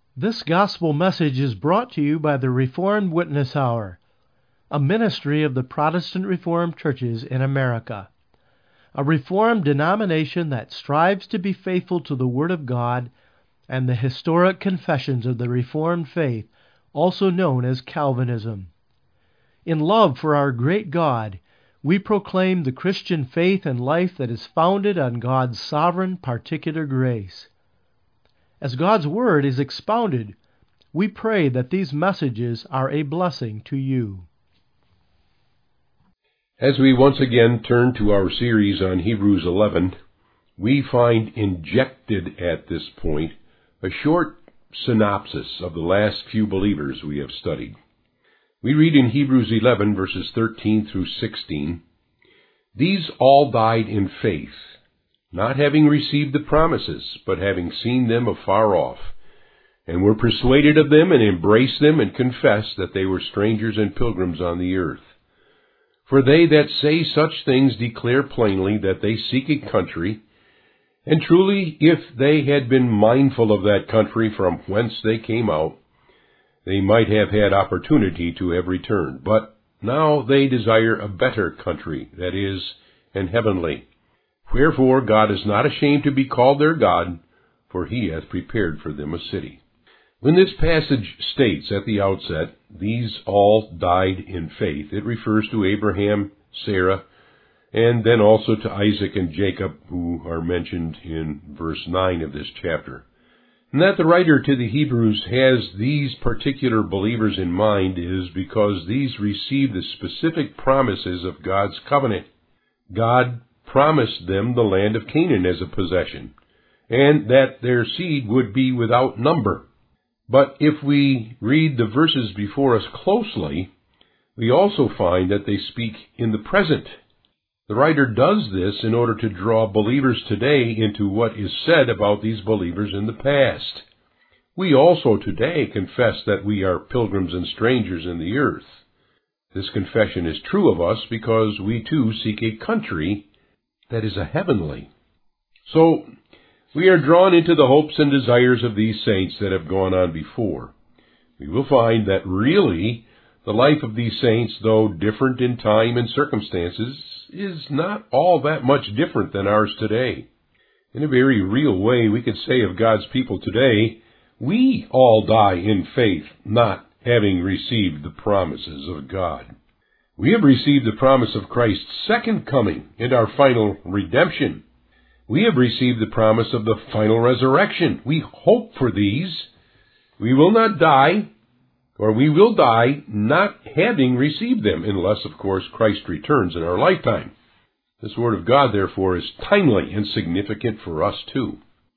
This gospel message is brought to you by the Reformed Witness Hour, a ministry of the Protestant Reformed churches in America, a Reformed denomination that strives to be faithful to the Word of God and the historic confessions of the Reformed faith, also known as Calvinism. In love for our great God, we proclaim the Christian faith and life that is founded on God's sovereign particular grace. As God's Word is expounded, we pray that these messages are a blessing to you. As we once again turn to our series on Hebrews 11, we find injected at this point a short synopsis of the last few believers we have studied. We read in Hebrews 11, verses 13 through 16, "These all died in faith, not having received the promises, but having seen them afar off, and were persuaded of them, and embraced them, and confessed that they were strangers and pilgrims on the earth. For they that say such things declare plainly that they seek a country, and truly if they had been mindful of that country from whence they came out, they might have had opportunity to have returned. But now they desire a better country, that is, an heavenly. Wherefore God is not ashamed to be called their God, for he hath prepared for them a city." When this passage states at the outset, "These all died in faith," it refers to Abraham, Sarah, and then also to Isaac and Jacob, who are mentioned in verse 9 of this chapter. And that the writer to the Hebrews has these particular believers in mind is because these received the specific promises of God's covenant. God promised them the land of Canaan as a possession, and that their seed would be without number. But if we read the verses before us closely, we also find that they speak in the present. The writer does this in order to draw believers today into what is said about these believers in the past. We also today confess that we are pilgrims and strangers in the earth. This confession is true of us because we too seek a country that is a heavenly. So, we are drawn into the hopes and desires of these saints that have gone on before. We will find that really the life of these saints, though different in time and circumstances, is not all that much different than ours today. In a very real way, we could say of God's people today, we all die in faith, not having received the promises of God. We have received the promise of Christ's second coming and our final redemption. We have received the promise of the final resurrection. We hope for these. We will not die, or we will die not having received them, unless, of course, Christ returns in our lifetime. This Word of God, therefore, is timely and significant for us, too.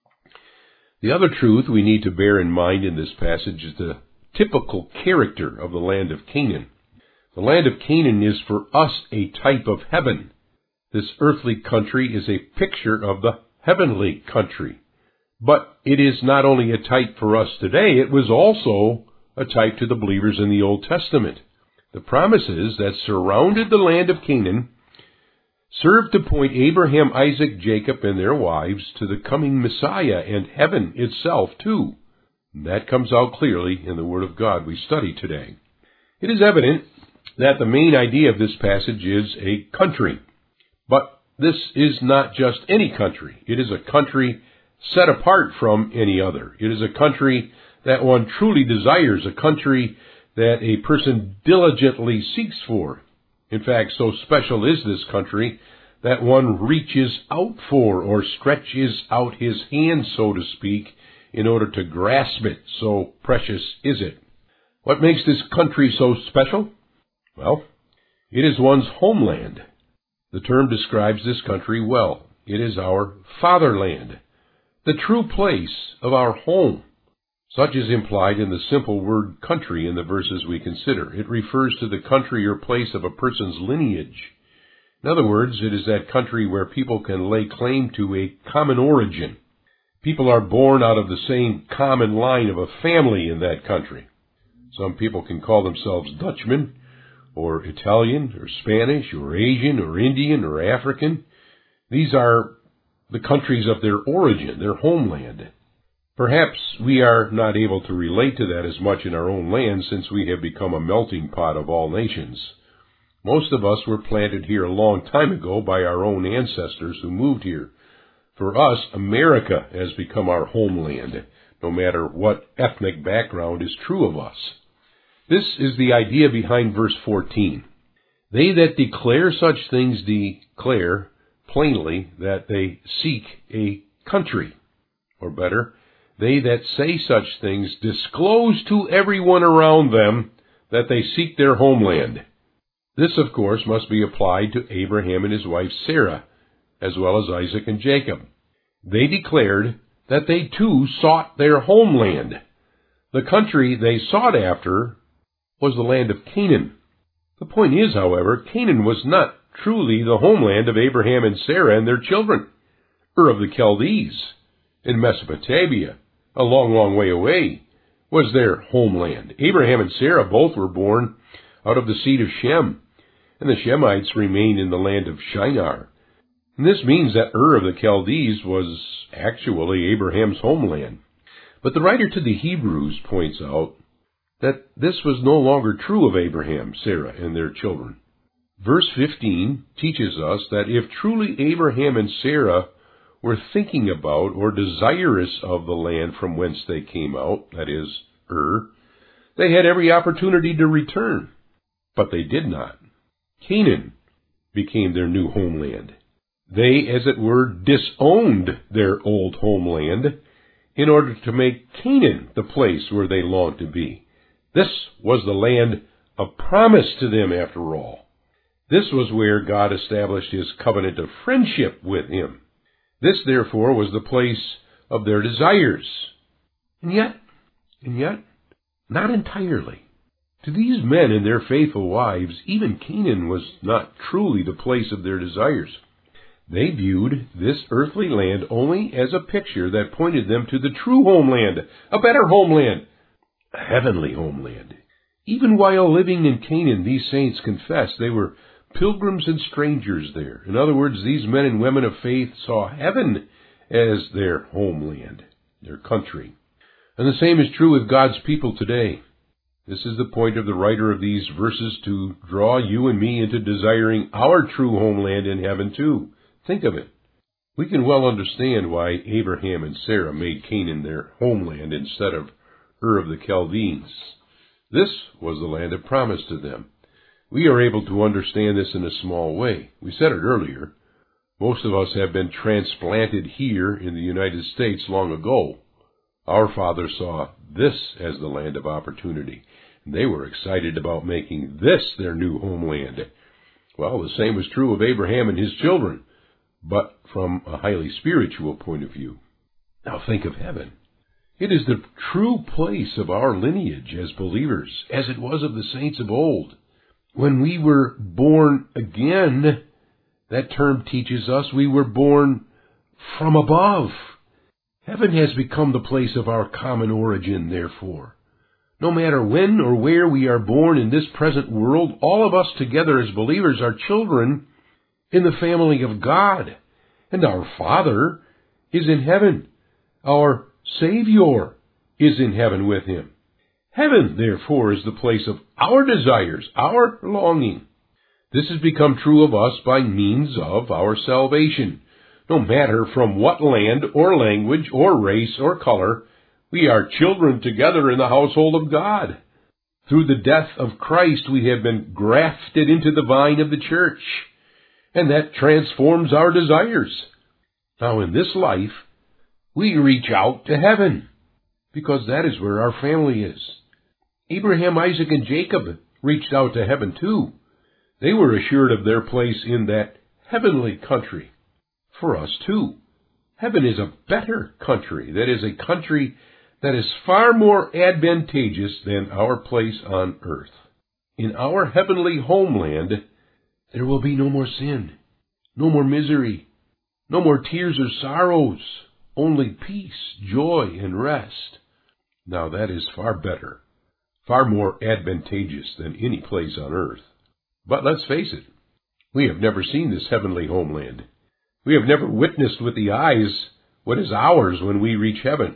The other truth we need to bear in mind in this passage is the typical character of the land of Canaan. The land of Canaan is for us a type of heaven. This earthly country is a picture of the heavenly country. But it is not only a type for us today, it was also a type to the believers in the Old Testament. The promises that surrounded the land of Canaan served to point Abraham, Isaac, Jacob, and their wives to the coming Messiah and heaven itself, too. And that comes out clearly in the Word of God we study today. It is evident that the main idea of this passage is a country. But this is not just any country. It is a country set apart from any other. It is a country that one truly desires, a country that a person diligently seeks for. In fact, so special is this country that one reaches out for or stretches out his hand, so to speak, in order to grasp it. So precious is it. What makes this country so special? Well, it is one's homeland. The term describes this country well. It is our fatherland, the true place of our home. Such is implied in the simple word country in the verses we consider. It refers to the country or place of a person's lineage. In other words, it is that country where people can lay claim to a common origin. People are born out of the same common line of a family in that country. Some people can call themselves Dutchmen, or Italian, or Spanish, or Asian, or Indian, or African. These are the countries of their origin, their homeland. Perhaps we are not able to relate to that as much in our own land since we have become a melting pot of all nations. Most of us were planted here a long time ago by our own ancestors who moved here. For us, America has become our homeland, no matter what ethnic background is true of us. This is the idea behind verse 14. They that declare such things declare plainly that they seek a country. Or better, they that say such things disclose to everyone around them that they seek their homeland. This, of course, must be applied to Abraham and his wife Sarah, as well as Isaac and Jacob. They declared that they too sought their homeland. The country they sought after was the land of Canaan. The point is, however, Canaan was not truly the homeland of Abraham and Sarah and their children. Ur of the Chaldees, in Mesopotamia, a long, long way away, was their homeland. Abraham and Sarah both were born out of the seed of Shem, and the Shemites remained in the land of Shinar. And this means that Ur of the Chaldees was actually Abraham's homeland. But the writer to the Hebrews points out that this was no longer true of Abraham, Sarah, and their children. Verse 15 teaches us that if truly Abraham and Sarah were thinking about or desirous of the land from whence they came out, that is, Ur, they had every opportunity to return. But they did not. Canaan became their new homeland. They, as it were, disowned their old homeland in order to make Canaan the place where they longed to be. This was the land of promise to them, after all. This was where God established his covenant of friendship with him. This, therefore, was the place of their desires. And yet, not entirely. To these men and their faithful wives, even Canaan was not truly the place of their desires. They viewed this earthly land only as a picture that pointed them to the true homeland, a better homeland, a heavenly homeland. Even while living in Canaan, these saints confessed they were pilgrims and strangers there. In other words, these men and women of faith saw heaven as their homeland, their country. And the same is true with God's people today. This is the point of the writer of these verses, to draw you and me into desiring our true homeland in heaven too. Think of it. We can well understand why Abraham and Sarah made Canaan their homeland instead of Ur of the Chaldees. This was the land of promise to them. We are able to understand this in a small way. We said it earlier. Most of us have been transplanted here in the United States long ago. Our fathers saw this as the land of opportunity, and they were excited about making this their new homeland. Well, the same was true of Abraham and his children, but from a highly spiritual point of view. Now think of heaven. It is the true place of our lineage as believers, as it was of the saints of old. When we were born again, that term teaches us we were born from above. Heaven has become the place of our common origin, therefore. No matter when or where we are born in this present world, all of us together as believers are children in the family of God. And our Father is in heaven. Our Savior is in heaven with him. Heaven, therefore, is the place of our desires, our longing. This has become true of us by means of our salvation. No matter from what land or language or race or color, we are children together in the household of God. Through the death of Christ, we have been grafted into the vine of the church, and that transforms our desires. Now, in this life, we reach out to heaven, because that is where our family is. Abraham, Isaac, and Jacob reached out to heaven too. They were assured of their place in that heavenly country. For us too, heaven is a better country. That is a country that is far more advantageous than our place on earth. In our heavenly homeland, there will be no more sin, no more misery, no more tears or sorrows, only peace, joy, and rest. Now that is far better, far more advantageous than any place on earth. But let's face it, we have never seen this heavenly homeland. We have never witnessed with the eyes what is ours when we reach heaven.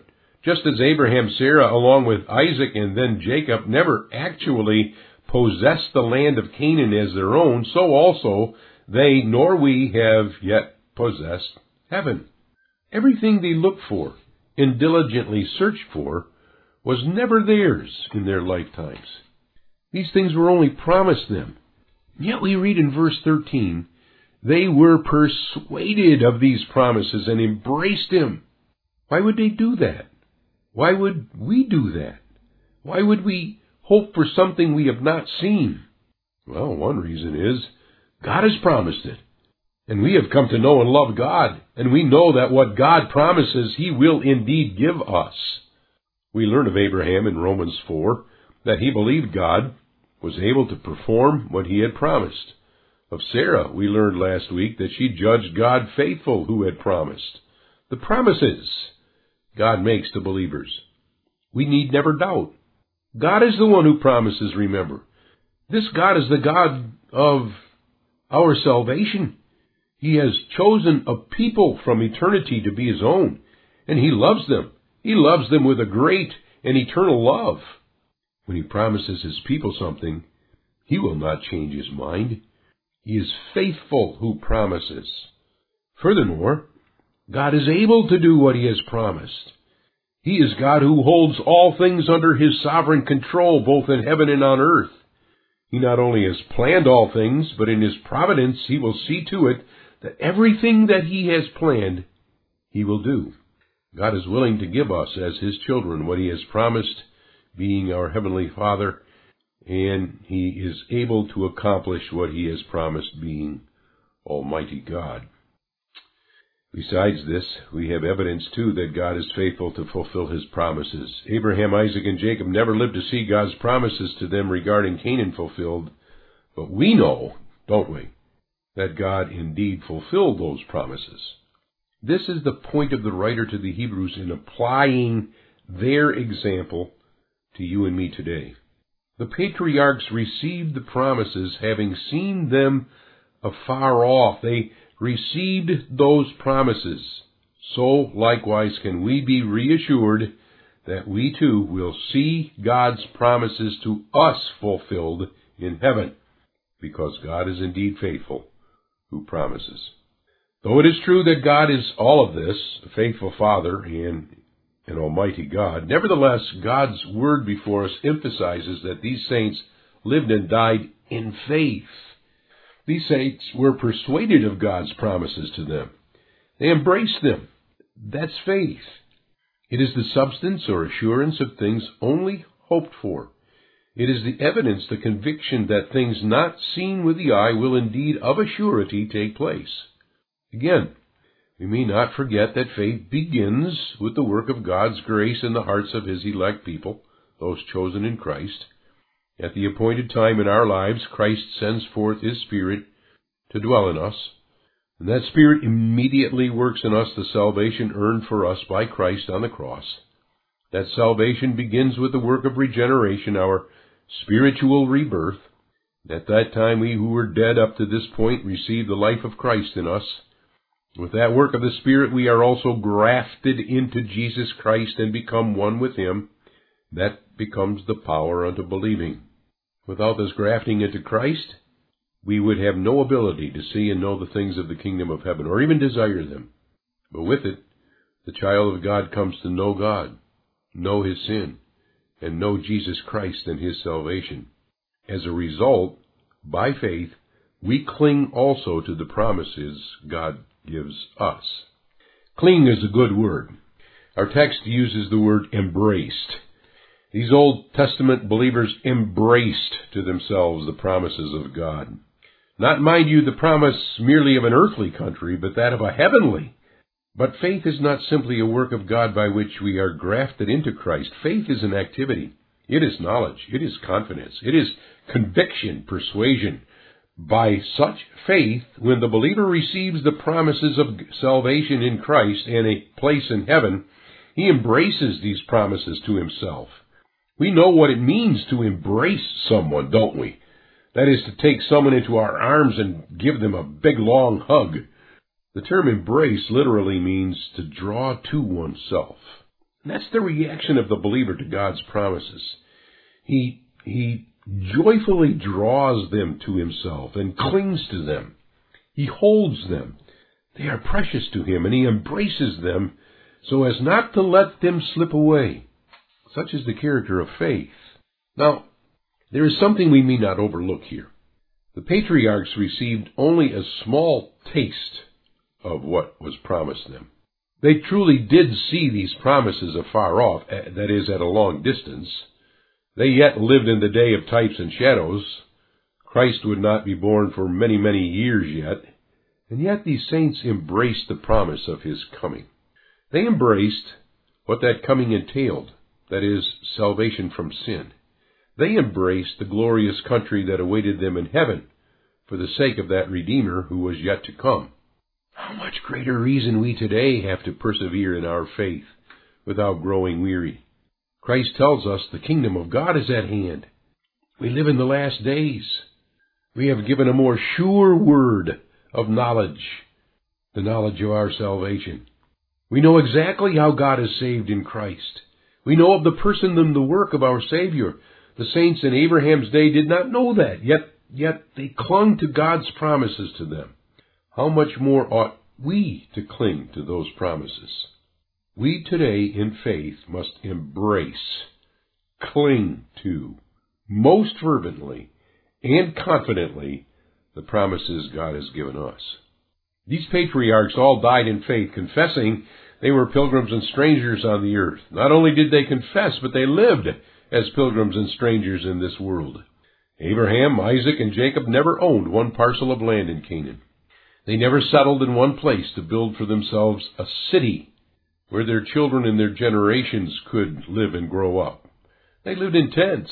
Just as Abraham, Sarah, along with Isaac and then Jacob, never actually possessed the land of Canaan as their own, so also they nor we have yet possessed heaven. Everything they looked for and diligently searched for was never theirs in their lifetimes. These things were only promised them. Yet we read in verse 13, they were persuaded of these promises and embraced him. Why would they do that? Why would we do that? Why would we hope for something we have not seen? Well, one reason is God has promised it. And we have come to know and love God, and we know that what God promises, He will indeed give us. We learn of Abraham in Romans 4 that he believed God was able to perform what He had promised. Of Sarah, we learned last week that she judged God faithful who had promised. The promises God makes to believers, we need never doubt. God is the one who promises, remember. This God is the God of our salvation. He has chosen a people from eternity to be His own, and He loves them. He loves them with a great and eternal love. When He promises His people something, He will not change His mind. He is faithful who promises. Furthermore, God is able to do what He has promised. He is God who holds all things under His sovereign control, both in heaven and on earth. He not only has planned all things, but in His providence He will see to it that everything that He has planned, He will do. God is willing to give us, as His children, what He has promised, being our Heavenly Father, and He is able to accomplish what He has promised, being Almighty God. Besides this, we have evidence, too, that God is faithful to fulfill His promises. Abraham, Isaac, and Jacob never lived to see God's promises to them regarding Canaan fulfilled, but we know, don't we, that God indeed fulfilled those promises. This is the point of the writer to the Hebrews in applying their example to you and me today. The patriarchs received the promises having seen them afar off. They received those promises. So likewise can we be reassured that we too will see God's promises to us fulfilled in heaven, because God is indeed faithful who promises. Though it is true that God is all of this, a faithful Father and an almighty God, nevertheless, God's word before us emphasizes that these saints lived and died in faith. These saints were persuaded of God's promises to them. They embraced them. That's faith. It is the substance or assurance of things only hoped for. It is the evidence, the conviction that things not seen with the eye will indeed of a surety take place. Again, we may not forget that faith begins with the work of God's grace in the hearts of His elect people, those chosen in Christ. At the appointed time in our lives, Christ sends forth His Spirit to dwell in us, and that Spirit immediately works in us the salvation earned for us by Christ on the cross. That salvation begins with the work of regeneration, our spiritual rebirth. At that time, we who were dead up to this point receive the life of Christ in us. With that work of the Spirit, we are also grafted into Jesus Christ and become one with Him. That becomes the power unto believing. Without this grafting into Christ, we would have no ability to see and know the things of the kingdom of heaven, or even desire them. But with it, the child of God comes to know God, know his sin, and know Jesus Christ and His salvation. As a result, by faith, we cling also to the promises God gives us. Cling is a good word. Our text uses the word embraced. These Old Testament believers embraced to themselves the promises of God. Not, mind you, the promise merely of an earthly country, but that of a heavenly. But faith is not simply a work of God by which we are grafted into Christ. Faith is an activity. It is knowledge. It is confidence. It is conviction, persuasion. By such faith, when the believer receives the promises of salvation in Christ and a place in heaven, he embraces these promises to himself. We know what it means to embrace someone, don't we? That is to take someone into our arms and give them a big, long hug. The term embrace literally means to draw to oneself. And that's the reaction of the believer to God's promises. He joyfully draws them to himself and clings to them. He holds them. They are precious to him, and he embraces them so as not to let them slip away. Such is the character of faith. Now, there is something we may not overlook here. The patriarchs received only a small taste of what was promised them. They truly did see these promises afar off, that is, at a long distance. They yet lived in the day of types and shadows. Christ would not be born for many, many years yet. And yet these saints embraced the promise of his coming. They embraced what that coming entailed, that is, salvation from sin. They embraced the glorious country that awaited them in heaven for the sake of that Redeemer who was yet to come. How much greater reason we today have to persevere in our faith without growing weary. Christ tells us the kingdom of God is at hand. We live in the last days. We have given a more sure word of knowledge, the knowledge of our salvation. We know exactly how God is saved in Christ. We know of the person and the work of our Savior. The saints in Abraham's day did not know that, yet they clung to God's promises to them. How much more ought we to cling to those promises? We today in faith must embrace, cling to, most fervently and confidently, the promises God has given us. These patriarchs all died in faith, confessing they were pilgrims and strangers on the earth. Not only did they confess, but they lived as pilgrims and strangers in this world. Abraham, Isaac, and Jacob never owned one parcel of land in Canaan. They never settled in one place to build for themselves a city where their children and their generations could live and grow up. They lived in tents,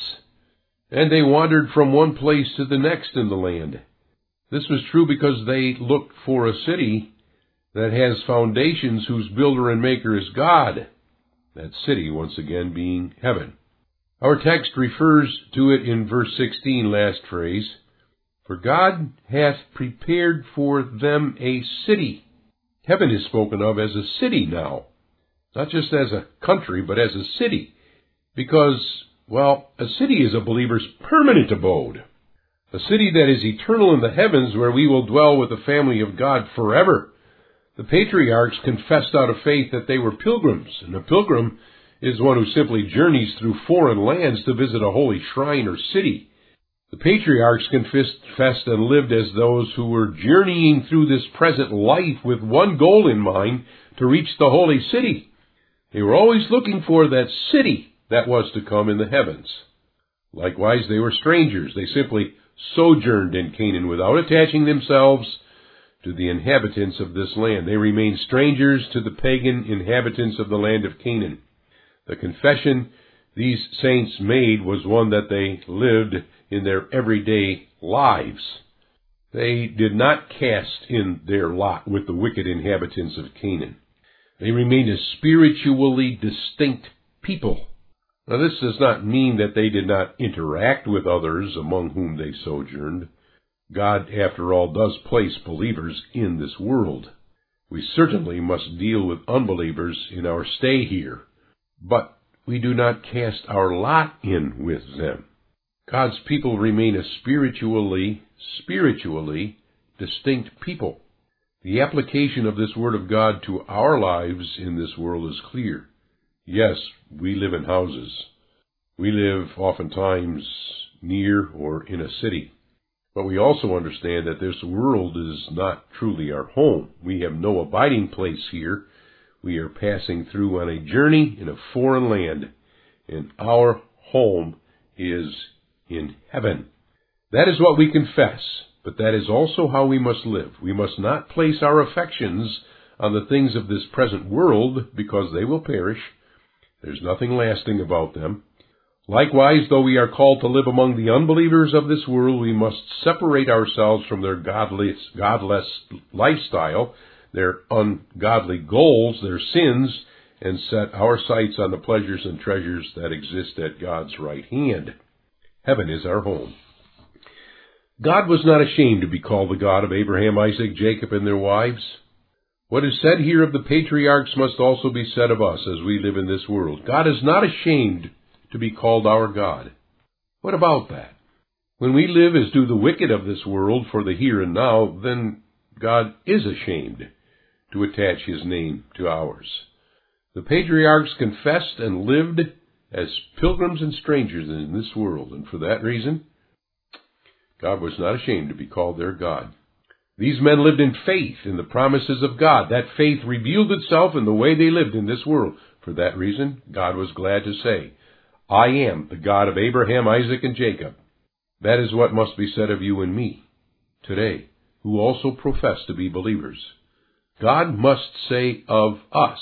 and they wandered from one place to the next in the land. This was true because they looked for a city that has foundations whose builder and maker is God, that city once again being heaven. Our text refers to it in verse 16, last phrase, "For God hath prepared for them a city." Heaven is spoken of as a city now, not just as a country, but as a city, because, well, a city is a believer's permanent abode, a city that is eternal in the heavens where we will dwell with the family of God forever. The patriarchs confessed out of faith that they were pilgrims, and a pilgrim is one who simply journeys through foreign lands to visit a holy shrine or city. The patriarchs confessed and lived as those who were journeying through this present life with one goal in mind, to reach the holy city. They were always looking for that city that was to come in the heavens. Likewise, they were strangers. They simply sojourned in Canaan without attaching themselves to the inhabitants of this land. They remained strangers to the pagan inhabitants of the land of Canaan. The confession these saints made was one that they lived in their everyday lives. They did not cast in their lot with the wicked inhabitants of Canaan. They remained a spiritually distinct people. Now, this does not mean that they did not interact with others among whom they sojourned. God, after all, does place believers in this world. We certainly must deal with unbelievers in our stay here, but we do not cast our lot in with them. God's people remain a spiritually distinct people. The application of this Word of God to our lives in this world is clear. Yes, we live in houses. We live oftentimes near or in a city. But we also understand that this world is not truly our home. We have no abiding place here. We are passing through on a journey in a foreign land, and our home is in heaven. That is what we confess, but that is also how we must live. We must not place our affections on the things of this present world, because they will perish. There's nothing lasting about them. Likewise, though we are called to live among the unbelievers of this world, we must separate ourselves from their godless lifestyle, their ungodly goals, their sins, and set our sights on the pleasures and treasures that exist at God's right hand. Heaven is our home. God was not ashamed to be called the God of Abraham, Isaac, Jacob, and their wives. What is said here of the patriarchs must also be said of us as we live in this world. God is not ashamed to be called our God. What about that? When we live as do the wicked of this world for the here and now, then God is ashamed to attach his name to ours. The patriarchs confessed and lived as pilgrims and strangers in this world, and for that reason, God was not ashamed to be called their God. These men lived in faith in the promises of God. That faith revealed itself in the way they lived in this world. For that reason, God was glad to say, I am the God of Abraham, Isaac, and Jacob. That is what must be said of you and me today, who also profess to be believers. God must say of us,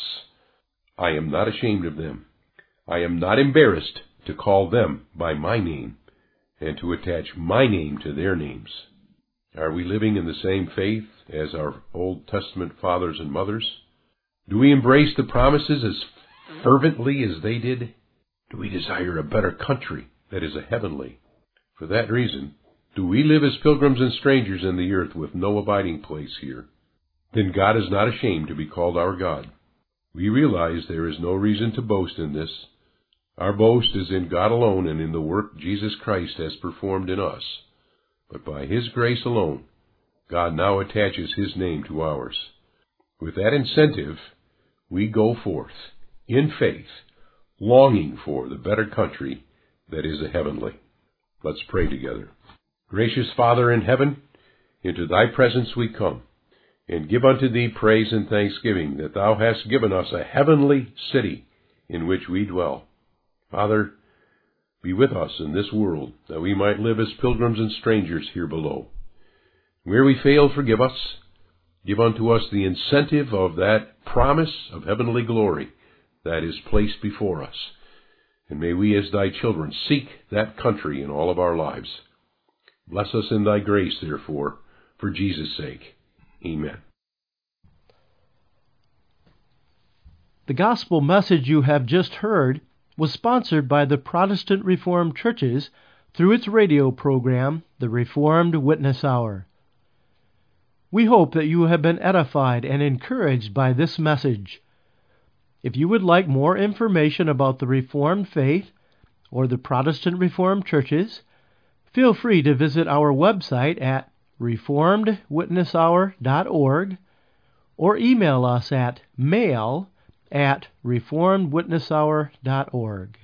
I am not ashamed of them. I am not embarrassed to call them by my name and to attach my name to their names. Are we living in the same faith as our Old Testament fathers and mothers? Do we embrace the promises as fervently as they did? Do we desire a better country that is a heavenly? For that reason, do we live as pilgrims and strangers in the earth with no abiding place here? Then God is not ashamed to be called our God. We realize there is no reason to boast in this. Our boast is in God alone and in the work Jesus Christ has performed in us. But by his grace alone, God now attaches his name to ours. With that incentive, we go forth in faith, longing for the better country that is a heavenly. Let's pray together. Gracious Father in heaven, into thy presence we come, and give unto thee praise and thanksgiving that thou hast given us a heavenly city in which we dwell. Father, be with us in this world, that we might live as pilgrims and strangers here below. Where we fail, forgive us. Give unto us the incentive of that promise of heavenly glory that is placed before us. And may we as thy children seek that country in all of our lives. Bless us in thy grace, therefore, for Jesus' sake. Amen. The gospel message you have just heard was sponsored by the Protestant Reformed Churches through its radio program, The Reformed Witness Hour. We hope that you have been edified and encouraged by this message. If you would like more information about the Reformed faith or the Protestant Reformed Churches, feel free to visit our website at reformedwitnesshour.org or email us at mail@reformedwitnesshour.org.